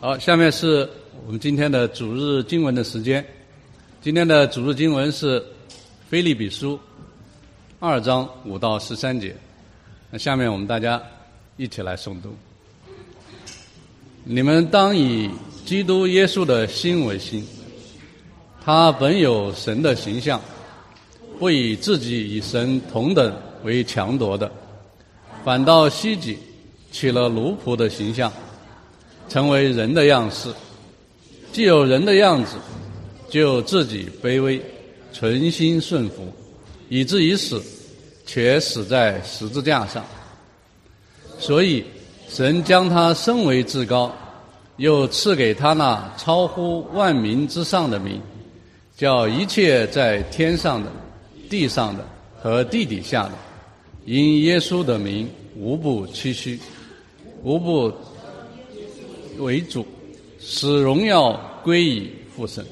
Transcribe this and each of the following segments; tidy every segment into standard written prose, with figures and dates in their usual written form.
好，下面是我们今天的主日经文的时间。今天的主日经文是腓立比书2章5到13节。那下面我们大家一起来诵读。你们当以基督耶稣的心为心，他本有神的形象，不以自己与神同等为强夺的，反倒希己，取了奴仆的形象，成为人的样式。既有人的样子，就自己卑微，存心顺服，以至于死，且死在十字架上。所以神将他升为至高，又赐给他那超乎万民之上的名，叫一切在天上的、地上的和地底下的，因耶稣的名无不屈膝，无不为主，使荣耀归于父神。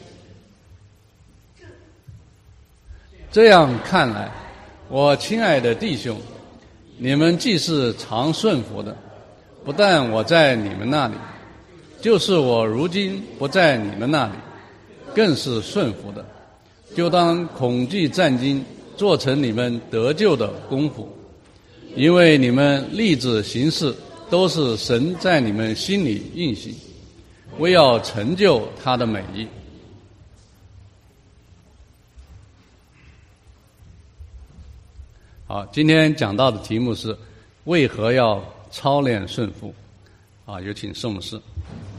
这样看来，我亲爱的弟兄，你们既是常顺服的，不但我在你们那里，就是我如今不在你们那里，更是顺服的，就当恐惧战惊，做成你们得救的功夫，因为你们立志行事，都是神在你们心里运行，为要成就他的美意。好，今天讲到的题目是为何要操练顺服。有请宋牧师。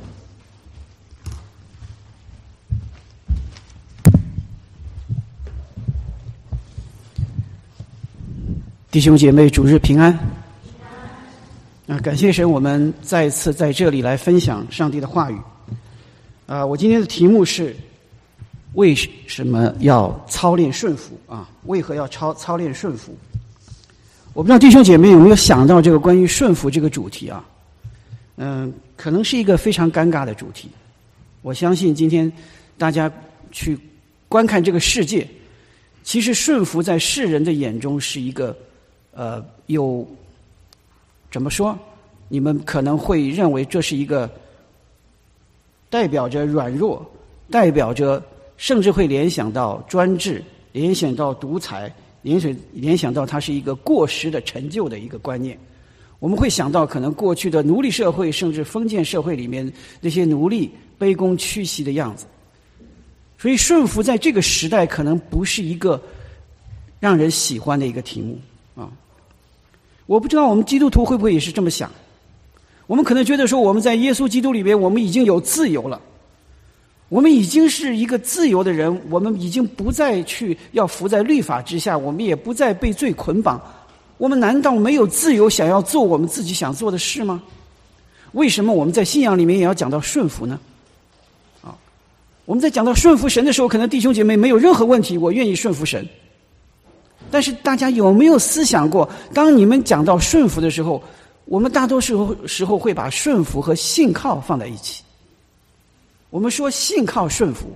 弟兄姐妹，主日平安。感谢神，我们再一次在这里来分享上帝的话语。我今天的题目是为什么要操练顺服为何要操练顺服？我不知道弟兄姐妹有没有想到这个关于顺服这个主题可能是一个非常尴尬的主题。我相信今天大家去观看这个世界，其实顺服在世人的眼中是一个有怎么说？你们可能会认为这是一个代表着软弱，代表着甚至会联想到专制，联想到独裁，联想到它是一个过时的陈旧的一个观念。我们会想到可能过去的奴隶社会甚至封建社会里面那些奴隶卑躬屈膝的样子。所以顺服在这个时代可能不是一个让人喜欢的一个题目我不知道我们基督徒会不会也是这么想。我们可能觉得说我们在耶稣基督里面我们已经有自由了，我们已经是一个自由的人，我们已经不再去要服在律法之下，我们也不再被罪捆绑。我们难道没有自由想要做我们自己想做的事吗？为什么我们在信仰里面也要讲到顺服呢？我们在讲到顺服神的时候，可能弟兄姐妹没有任何问题，我愿意顺服神。但是大家有没有思想过，当你们讲到顺服的时候，我们大多时候会把顺服和信靠放在一起。我们说信靠顺服，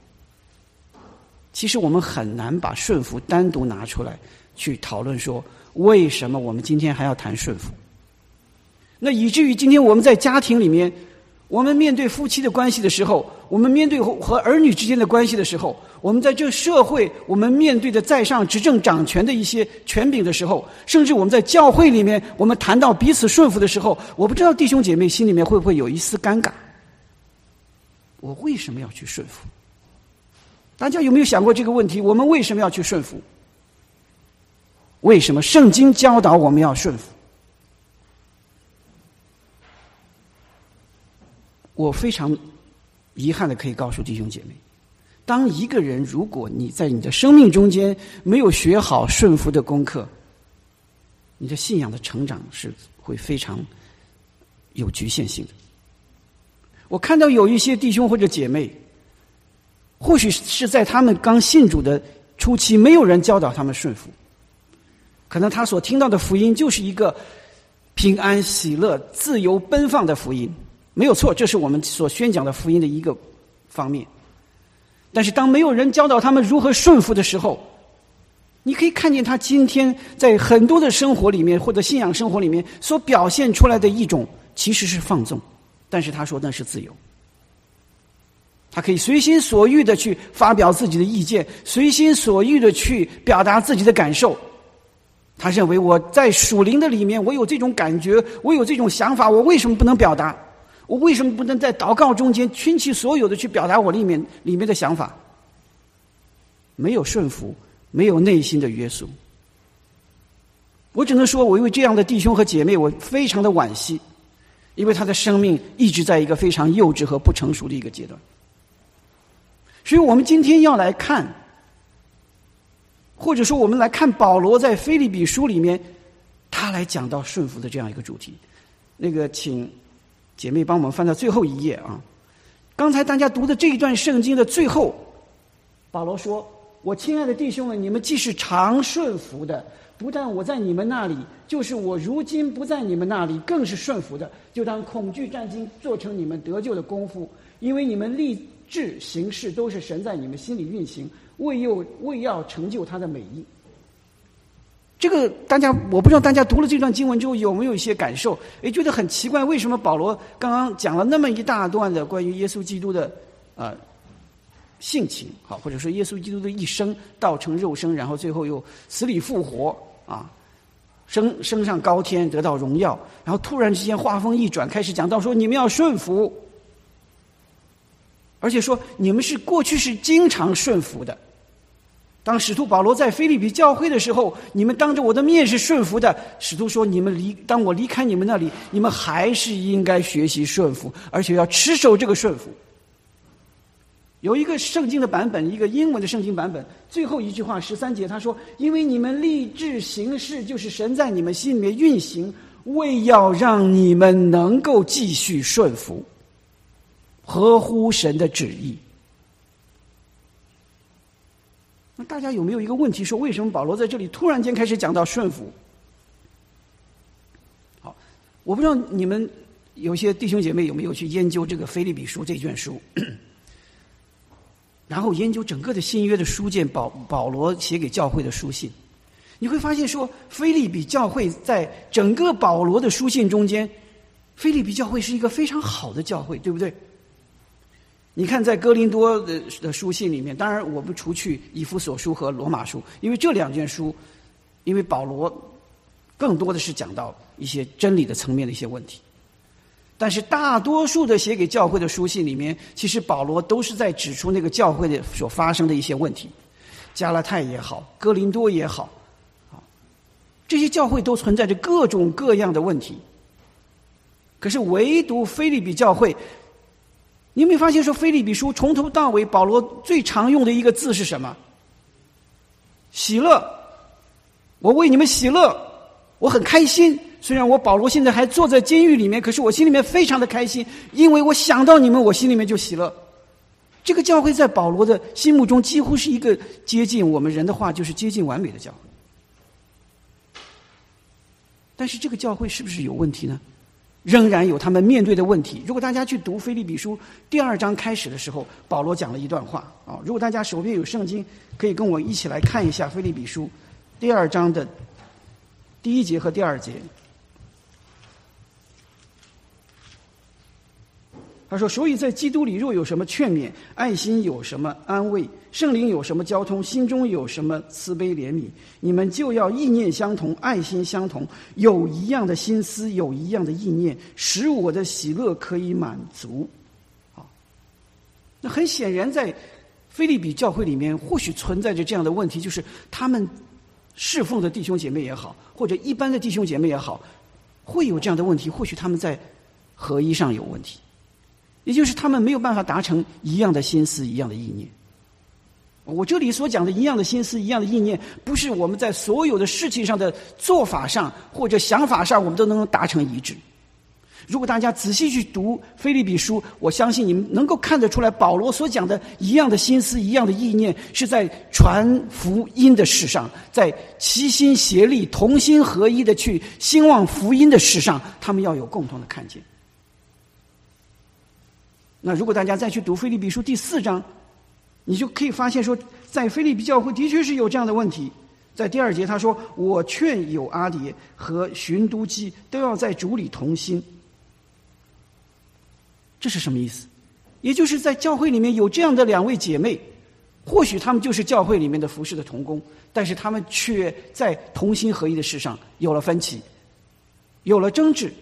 其实我们很难把顺服单独拿出来去讨论说为什么我们今天还要谈顺服。那以至于今天我们在家庭里面，我们面对夫妻的关系的时候，我们面对和儿女之间的关系的时候，我们在这社会我们面对的在上执政掌权的一些权柄的时候，甚至我们在教会里面我们谈到彼此顺服的时候，我不知道弟兄姐妹心里面会不会有一丝尴尬。我为什么要去顺服？大家有没有想过这个问题？我们为什么要去顺服？为什么圣经教导我们要顺服？我非常遗憾的可以告诉弟兄姐妹，当一个人如果你在你的生命中间没有学好顺服的功课，你的信仰的成长是会非常有局限性的。我看到有一些弟兄或者姐妹，或许是在他们刚信主的初期，没有人教导他们顺服，可能他所听到的福音就是一个平安喜乐自由奔放的福音，没有错，这是我们所宣讲的福音的一个方面。但是当没有人教导他们如何顺服的时候，你可以看见他今天在很多的生活里面或者信仰生活里面所表现出来的一种其实是放纵， 但是他说那是自由。他可以随心所欲的去发表自己的意见，随心所欲的去表达自己的感受。他认为我在属灵的里面，我有这种感觉，我有这种想法，我为什么不能表达？我为什么不能在祷告中间倾其所有的去表达我里面的想法？没有顺服，没有内心的约束。我只能说，我因为这样的弟兄和姐妹，我非常的惋惜，因为他的生命一直在一个非常幼稚和不成熟的一个阶段。所以我们今天要来看，或者说我们来看保罗在腓立比书里面，他来讲到顺服的这样一个主题。那个请姐妹帮我们翻到最后一页啊。刚才大家读的这一段圣经的最后，保罗说，我亲爱的弟兄们，你们既是常顺服的，不但我在你们那里，就是我如今不在你们那里，更是顺服的，就当恐惧战惊做成你们得救的功夫，因为你们立志行事都是神在你们心里运行，为要成就他的美意。这个我不知道大家读了这段经文之后有没有一些感受？觉得很奇怪，为什么保罗刚刚讲了那么一大段的关于耶稣基督的性情，好，或者说耶稣基督的一生，道成肉身，然后最后又死里复活啊，升上高天，得到荣耀，然后突然之间话锋一转，开始讲到说你们要顺服。而且说你们过去是经常顺服的，当使徒保罗在腓立比教会的时候，你们当着我的面是顺服的。使徒说当我离开你们那里，你们还是应该学习顺服，而且要持守这个顺服。有一个圣经的版本，一个英文的圣经版本，最后一句话13节他说，因为你们立志行事，就是神在你们心里面运行，为要让你们能够继续顺服，合乎神的旨意。那大家有没有一个问题，说为什么保罗在这里突然间开始讲到顺服？好，我不知道你们有些弟兄姐妹有没有去研究这个腓立比书这卷书，然后研究整个的新约的书卷，保罗写给教会的书信，你会发现说，腓立比教会在整个保罗的书信中间，腓立比教会是一个非常好的教会，对不对？你看在哥林多的书信里面，当然我们除去以弗所书和罗马书，因为这两卷书，因为保罗更多的是讲到一些真理的层面的一些问题，但是大多数的写给教会的书信里面，其实保罗都是在指出那个教会的所发生的一些问题。加拉太也好，哥林多也好，这些教会都存在着各种各样的问题。可是唯独腓立比教会，你有没有发现说，腓立比书从头到尾保罗最常用的一个字是什么？喜乐。我为你们喜乐，我很开心。虽然我保罗现在还坐在监狱里面，可是我心里面非常的开心，因为我想到你们，我心里面就喜乐。这个教会在保罗的心目中几乎是一个接近我们人的话就是接近完美的教会。但是这个教会是不是有问题呢？仍然有他们面对的问题。如果大家去读腓立比书第2章开始的时候，保罗讲了一段话啊。如果大家手边有圣经，可以跟我一起来看一下腓立比书第2章的第1节和第2节。他说，所以在基督里若有什么劝勉，爱心有什么安慰，圣灵有什么交通，心中有什么慈悲怜悯，你们就要意念相同，爱心相同，有一样的心思，有一样的意念，使我的喜乐可以满足。好，那很显然在腓立比教会里面或许存在着这样的问题，就是他们侍奉的弟兄姐妹也好，或者一般的弟兄姐妹也好，会有这样的问题，或许他们在合一上有问题，也就是他们没有办法达成一样的心思，一样的意念。我这里所讲的一样的心思，一样的意念，不是我们在所有的事情上的做法上或者想法上我们都能达成一致。如果大家仔细去读腓立比书，我相信你们能够看得出来，保罗所讲的一样的心思，一样的意念，是在传福音的事上，在齐心协力同心合一的去兴旺福音的事上，他们要有共同的看见。那如果大家再去读腓立比书第4章，你就可以发现说，在腓立比教会的确是有这样的问题。在第2节他说，我劝有阿蝶和寻都基都要在主里同心。 这是什么意思？也就是在教会里面有这样的2位姐妹，或许她们就是教会里面的服侍的同工，但是她们却在同心合一的事上有了分歧，有了争执。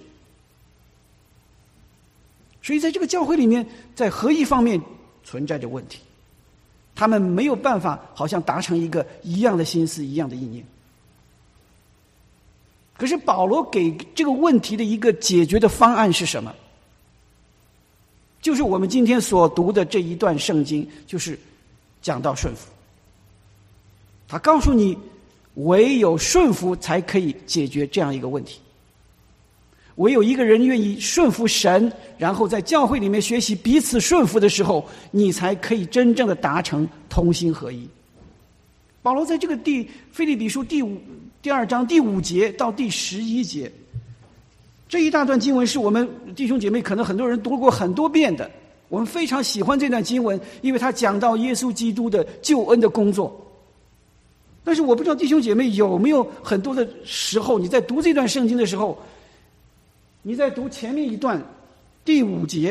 所以在这个教会里面，在合一方面存在着问题，他们没有办法好像达成一个一样的心思，一样的意念。可是保罗给这个问题的一个解决的方案是什么？就是我们今天所读的这一段圣经，就是讲到顺服。他告诉你，唯有顺服才可以解决这样一个问题。唯有一个人愿意顺服神，然后在教会里面学习彼此顺服的时候，你才可以真正的达成同心合一。保罗在这个腓立比书第2章第5节到第11节，这一大段经文是我们弟兄姐妹可能很多人读过很多遍的，我们非常喜欢这段经文，因为它讲到耶稣基督的救恩的工作。但是我不知道弟兄姐妹有没有很多的时候，你在读这段圣经的时候，你在读前面一段第5节，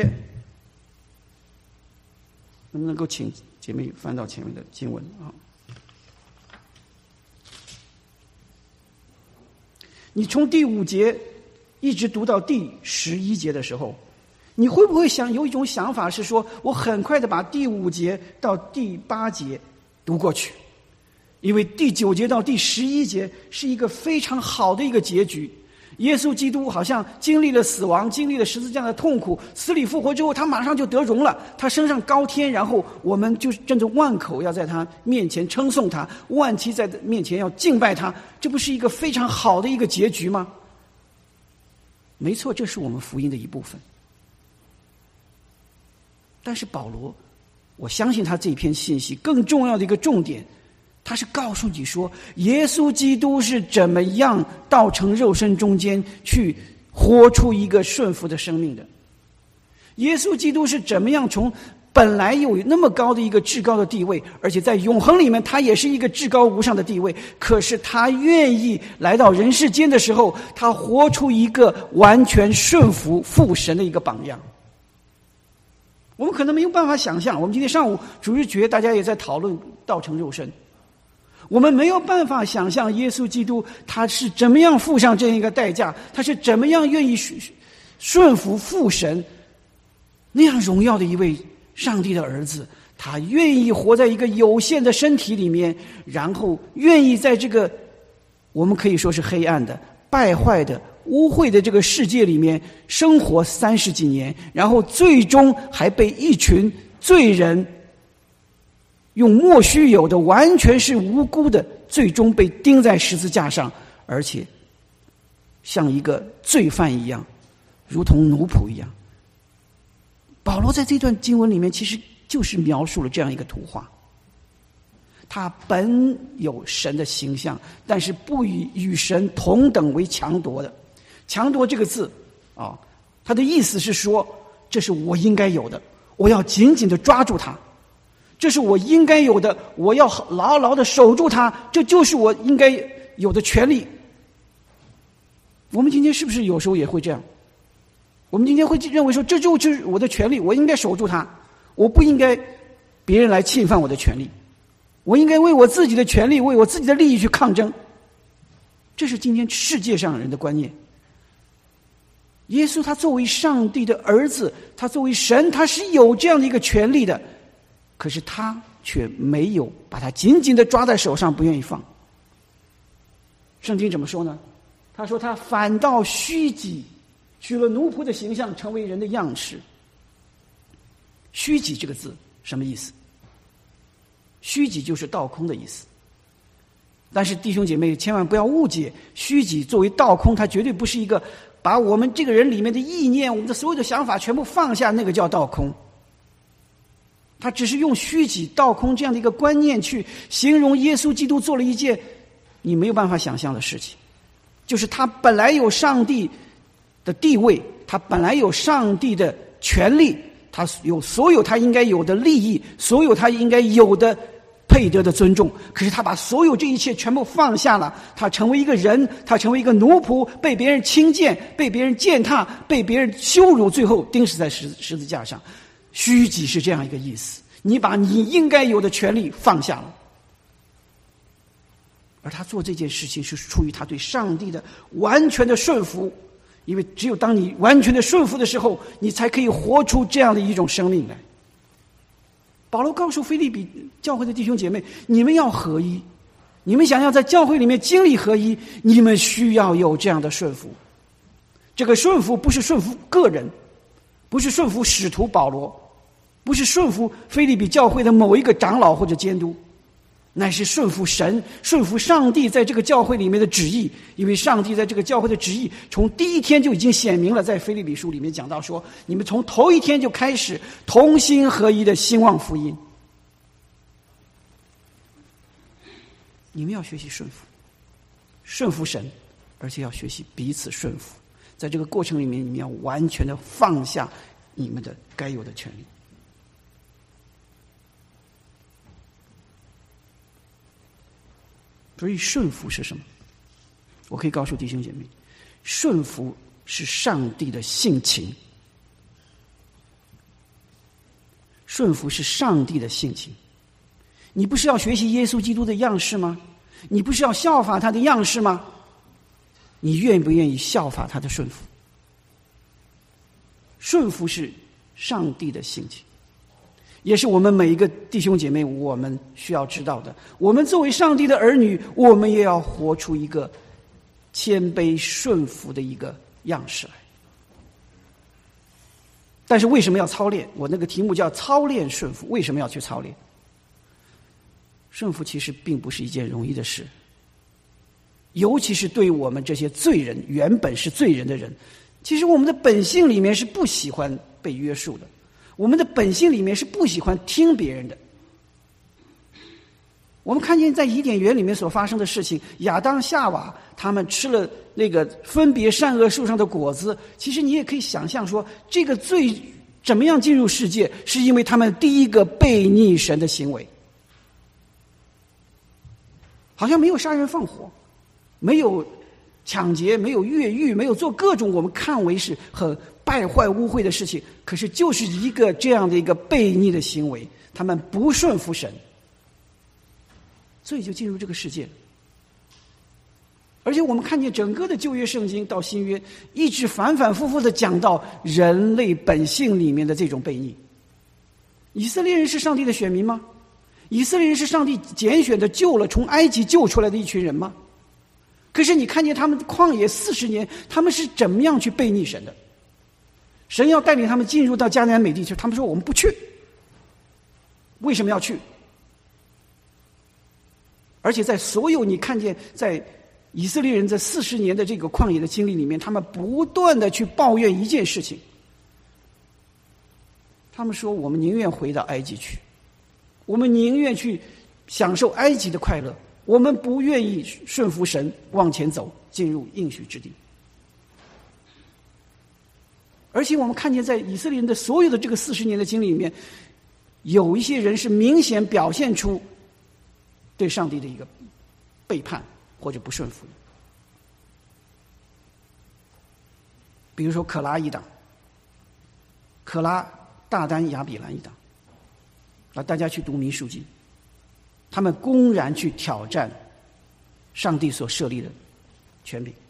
能不能够请姐妹翻到前面的经文啊？你从第5节一直读到第11节的时候，你会不会有一种想法是说，我很快的把第5节到第8节读过去，因为第9节到第11节是一个非常好的一个结局。耶稣基督好像经历了死亡，经历了十字架的痛苦，死里复活之后，他马上就得荣了，他升上高天，然后我们就真正万口要在他面前称颂他，万期在面前要敬拜他，这不是一个非常好的一个结局吗？没错，这是我们福音的一部分。但是保罗，我相信他这篇信息更重要的一个重点，他是告诉你说，耶稣基督是怎么样道成肉身中间去活出一个顺服的生命的。耶稣基督是怎么样从本来有那么高的一个至高的地位，而且在永恒里面他也是一个至高无上的地位，可是他愿意来到人世间的时候，他活出一个完全顺服父神的一个榜样。我们可能没有办法想象，我们今天上午主日学大家也在讨论道成肉身，我们没有办法想象耶稣基督他是怎么样付上这样一个代价，他是怎么样愿意顺服父神那样荣耀的一位上帝的儿子，他愿意活在一个有限的身体里面，然后愿意在这个我们可以说是黑暗的、败坏的、污秽的这个世界里面生活30几年，然后最终还被一群罪人用莫须有的完全是无辜的，最终被钉在十字架上，而且像一个罪犯一样，如同奴仆一样。保罗在这段经文里面其实就是描述了这样一个图画，他本有神的形象，但是不以与神同等为强夺的。强夺这个字啊，他的意思是说，这是我应该有的，我要紧紧的抓住它，这是我应该有的，我要牢牢的守住它，这就是我应该有的权利。我们今天是不是有时候也会这样？我们今天会认为说，这就是我的权利，我应该守住它，我不应该别人来侵犯我的权利，我应该为我自己的权利，为我自己的利益去抗争。这是今天世界上人的观念。耶稣他作为上帝的儿子，他作为神，他是有这样的一个权利的，可是他却没有把他紧紧的抓在手上，不愿意放。圣经怎么说呢？他说他反倒虚己，取了奴仆的形象，成为人的样式。虚己这个字什么意思？虚己就是倒空的意思。但是弟兄姐妹千万不要误解，虚己作为倒空，它绝对不是一个把我们这个人里面的意念，我们的所有的想法全部放下，那个叫倒空。他只是用虚己倒空这样的一个观念去形容耶稣基督做了一件你没有办法想象的事情，就是他本来有上帝的地位，他本来有上帝的权利，他有所有他应该有的利益，所有他应该有的配得的尊重。可是他把所有这一切全部放下了，他成为一个人，他成为一个奴仆，被别人轻贱，被别人践踏，被别人羞辱，最后钉死在十字架上。虚己是这样一个意思，你把你应该有的权利放下了。而他做这件事情是出于他对上帝的完全的顺服，因为只有当你完全的顺服的时候，你才可以活出这样的一种生命来。保罗告诉腓立比教会的弟兄姐妹，你们要合一，你们想要在教会里面经历合一，你们需要有这样的顺服。这个顺服不是顺服个人，不是顺服使徒保罗，不是顺服腓立比教会的某一个长老或者监督，乃是顺服神，顺服上帝在这个教会里面的旨意。因为上帝在这个教会的旨意从第一天就已经显明了，在腓立比书里面讲到说，你们从头一天就开始同心合一的兴旺福音。你们要学习顺服，顺服神，而且要学习彼此顺服。在这个过程里面，你们要完全的放下你们的该有的权利。所以顺服是什么？我可以告诉弟兄姐妹，顺服是上帝的性情。顺服是上帝的性情。你不是要学习耶稣基督的样式吗？你不是要效法他的样式吗？你愿不愿意效法他的顺服？顺服是上帝的性情，也是我们每一个弟兄姐妹我们需要知道的。我们作为上帝的儿女，我们也要活出一个谦卑顺服的一个样式来。但是为什么要操练？我那个题目叫操练顺服。为什么要去操练？顺服其实并不是一件容易的事，尤其是对我们这些罪人，原本是罪人的人，其实我们的本性里面是不喜欢被约束的，我们的本性里面是不喜欢听别人的。我们看见在伊甸园里面所发生的事情，亚当夏娃他们吃了那个分别善恶树上的果子，其实你也可以想象说，这个罪怎么样进入世界，是因为他们第一个悖逆神的行为。好像没有杀人放火，没有抢劫，没有越狱，没有做各种我们看为是很败坏污秽的事情，可是就是一个这样的一个悖逆的行为，他们不顺服神，所以就进入这个世界。而且我们看见整个的旧约圣经到新约，一直反反复复的讲到人类本性里面的这种悖逆。以色列人是上帝的选民吗？以色列人是上帝拣选的，救了从埃及救出来的一群人吗？可是你看见他们旷野40年，他们是怎么样去悖逆神的？神要带领他们进入到迦南美地去，他们说我们不去。为什么要去？而且在所有你看见在以色列人这40年的这个旷野的经历里面，他们不断的去抱怨一件事情，他们说我们宁愿回到埃及去，我们宁愿去享受埃及的快乐，我们不愿意顺服神往前走，进入应许之地。而且我们看见在以色列人的所有的这个40年的经历里面，有一些人是明显表现出对上帝的一个背叛或者不顺服。比如说可拉一党，可拉、大丹、亚比兰一党，大家去读民数记，他们公然去挑战上帝所设立的权柄。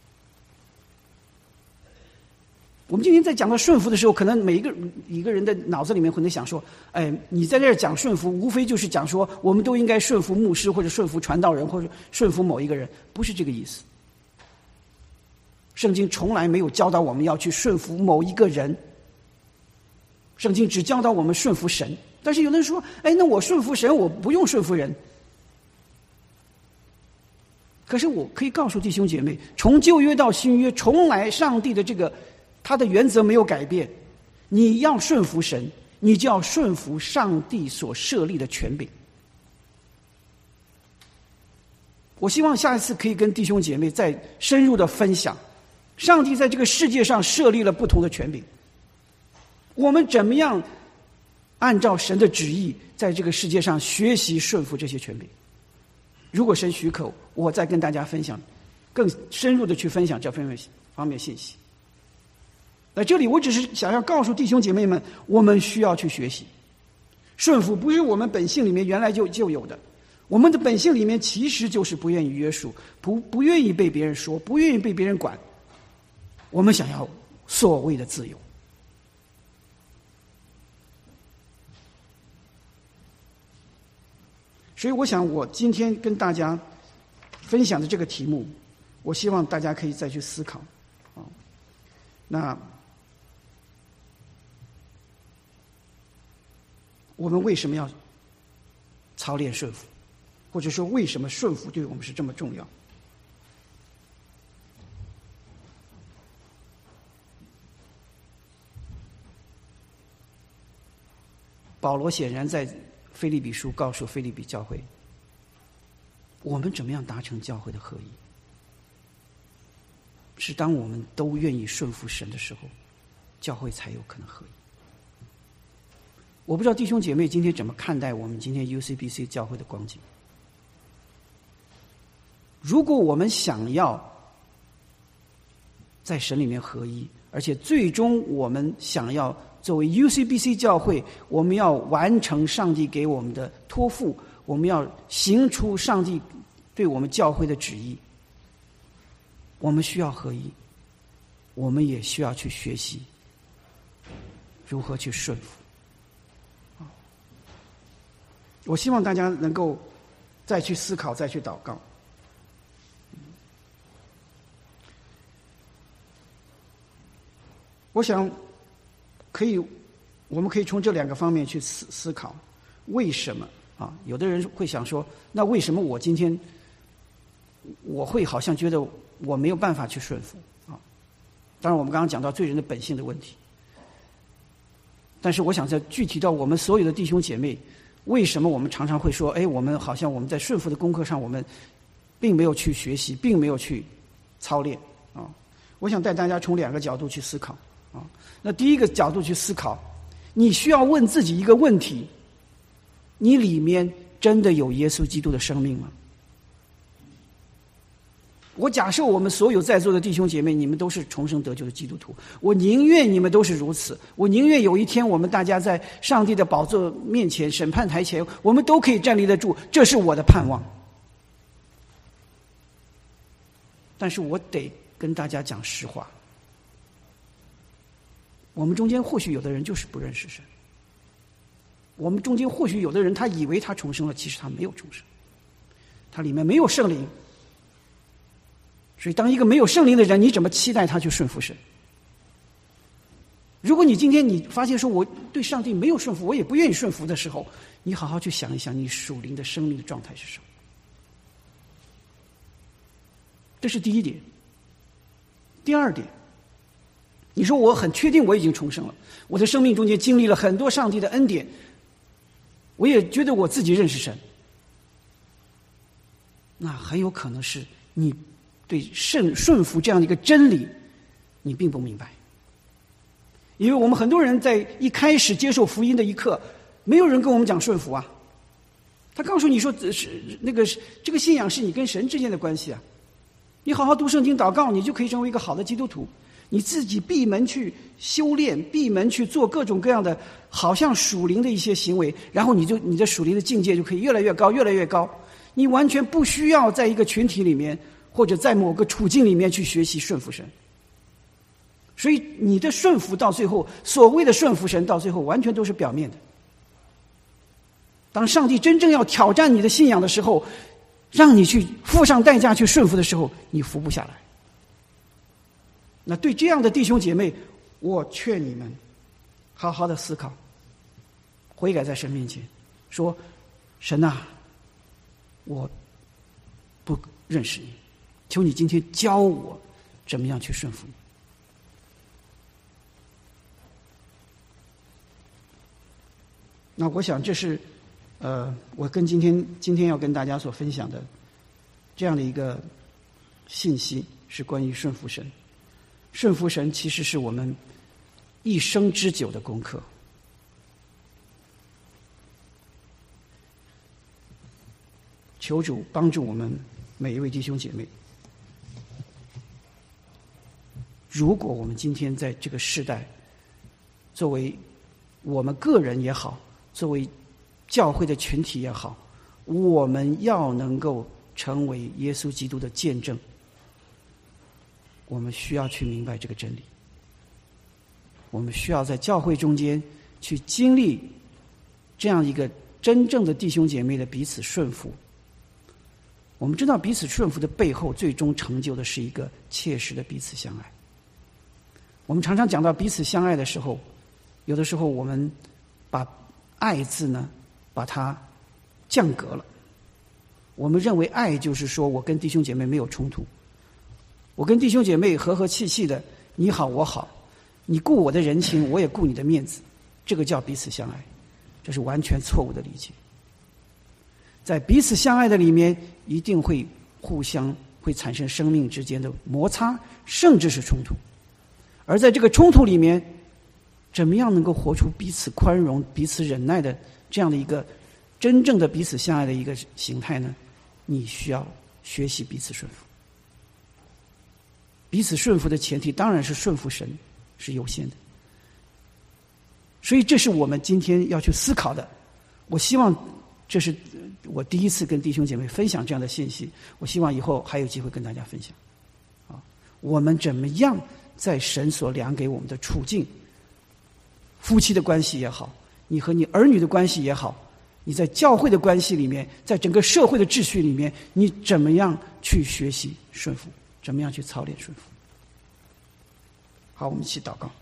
我们今天在讲到顺服的时候，可能每一个人的脑子里面可能想说，哎，你在这儿讲顺服，无非就是讲说我们都应该顺服牧师，或者顺服传道人，或者顺服某一个人，不是这个意思。圣经从来没有教导我们要去顺服某一个人，圣经只教导我们顺服神。但是有的人说，哎，那我顺服神，我不用顺服人。可是我可以告诉弟兄姐妹，从旧约到新约，从来上帝的这个他的原则没有改变，你要顺服神，你就要顺服上帝所设立的权柄。我希望下一次可以跟弟兄姐妹再深入的分享，上帝在这个世界上设立了不同的权柄，我们怎么样按照神的旨意，在这个世界上学习顺服这些权柄。如果神许可，我再跟大家分享，更深入的去分享这方面信息。在这里，我只是想要告诉弟兄姐妹们，我们需要去学习顺服，不是我们本性里面原来就有的。我们的本性里面其实就是不愿意约束，不愿意被别人说，不愿意被别人管。我们想要所谓的自由。所以我想我今天跟大家分享的这个题目，我希望大家可以再去思考啊。那我们为什么要操练顺服，或者说为什么顺服对我们是这么重要？保罗显然在腓立比书告诉腓立比教会，我们怎么样达成教会的合一，是当我们都愿意顺服神的时候，教会才有可能合一。我不知道弟兄姐妹今天怎么看待我们今天 UCBC 教会的光景。如果我们想要在神里面合一，而且最终我们想要作为 UCBC 教会，我们要完成上帝给我们的托付，我们要行出上帝对我们教会的旨意，我们需要合一，我们也需要去学习如何去顺服。我希望大家能够再去思考，再去祷告。我想我们可以从这两个方面去思考，为什么啊？有的人会想说，那为什么我今天我会好像觉得我没有办法去顺服啊？当然，我们刚刚讲到罪人的本性的问题，但是我想再具体到我们所有的弟兄姐妹，为什么我们常常会说，我们好像我们在顺服的功课上，我们并没有去学习，并没有去操练啊？我想带大家从两个角度去思考啊。那第一个角度去思考，你需要问自己一个问题：你里面真的有耶稣基督的生命吗？我假设我们所有在座的弟兄姐妹，你们都是重生得救的基督徒，我宁愿你们都是如此，我宁愿有一天我们大家在上帝的宝座面前、审判台前，我们都可以站立得住，这是我的盼望。但是我得跟大家讲实话，我们中间或许有的人就是不认识神，我们中间或许有的人他以为他重生了，其实他没有重生，他里面没有圣灵。所以当一个没有圣灵的人，你怎么期待他去顺服神？如果你今天你发现说我对上帝没有顺服，我也不愿意顺服的时候，你好好去想一想你属灵的生命的状态是什么。这是第一点。第二点，你说我很确定我已经重生了，我的生命中间经历了很多上帝的恩典，我也觉得我自己认识神，那很有可能是你对顺服这样的一个真理你并不明白。因为我们很多人在一开始接受福音的一刻，没有人跟我们讲顺服啊，他告诉你说这个信仰是你跟神之间的关系啊，你好好读圣经祷告，你就可以成为一个好的基督徒，你自己闭门去修炼，闭门去做各种各样的好像属灵的一些行为，然后你的属灵的境界就可以越来越高，越来越高，你完全不需要在一个群体里面或者在某个处境里面去学习顺服神。所以你的顺服到最后，所谓的顺服神到最后完全都是表面的。当上帝真正要挑战你的信仰的时候，让你去付上代价去顺服的时候，你服不下来。那对这样的弟兄姐妹，我劝你们好好的思考，悔改在神面前，说神啊，我不认识你，求你今天教我怎么样去顺服你。那我想这是我跟今天要跟大家所分享的这样的一个信息，是关于顺服神。顺服神其实是我们一生之久的功课。 求主帮助我们每一位弟兄姐妹。如果我们今天在这个世代，作为我们个人也好，作为教会的群体也好，我们要能够成为耶稣基督的见证，我们需要去明白这个真理。我们需要在教会中间去经历这样一个真正的弟兄姐妹的彼此顺服。我们知道彼此顺服的背后，最终成就的是一个切实的彼此相爱。我们常常讲到彼此相爱的时候，有的时候我们把爱字呢把它降格了。我们认为爱就是说我跟弟兄姐妹没有冲突，我跟弟兄姐妹和和气气的，你好我好，你顾我的人情，我也顾你的面子，这个叫彼此相爱。这是完全错误的理解。在彼此相爱的里面，一定会互相会产生生命之间的摩擦，甚至是冲突。而在这个冲突里面，怎么样能够活出彼此宽容、彼此忍耐的这样的一个真正的彼此相爱的一个形态呢？你需要学习彼此顺服。彼此顺服的前提当然是顺服神是优先的。所以这是我们今天要去思考的。我希望这是我第一次跟弟兄姐妹分享这样的信息，我希望以后还有机会跟大家分享。我们怎么样在神所量给我们的处境，夫妻的关系也好，你和你儿女的关系也好，你在教会的关系里面，在整个社会的秩序里面，你怎么样去学习顺服，怎么样去操练顺服。好，我们一起祷告。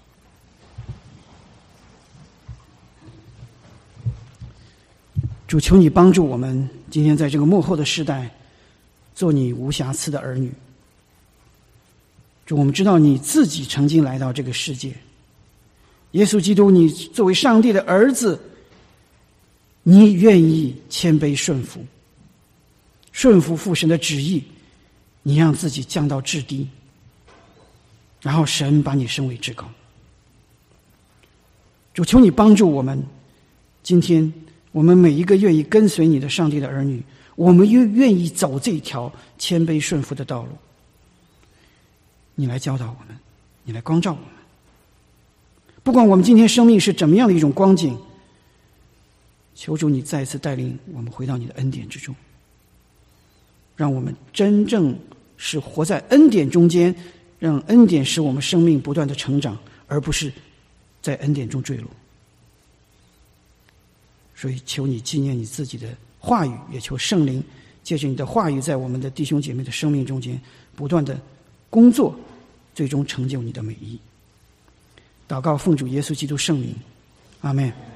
主，求你帮助我们今天在这个末后的世代，做你无瑕疵的儿女。主，我们知道你自己曾经来到这个世界，耶稣基督，你作为上帝的儿子，你愿意谦卑顺服，顺服父神的旨意，你让自己降到至低，然后神把你升为至高。主，求你帮助我们，今天我们每一个愿意跟随你的上帝的儿女，我们又愿意走这条谦卑顺服的道路。你来教导我们，你来光照我们。不管我们今天生命是怎么样的一种光景，求主你再次带领我们回到你的恩典之中，让我们真正是活在恩典中间，让恩典使我们生命不断的成长，而不是在恩典中坠落。所以求你纪念你自己的话语，也求圣灵借着你的话语在我们的弟兄姐妹的生命中间不断的工作，最终成就你的美意。祷告奉主耶稣基督圣名，阿们。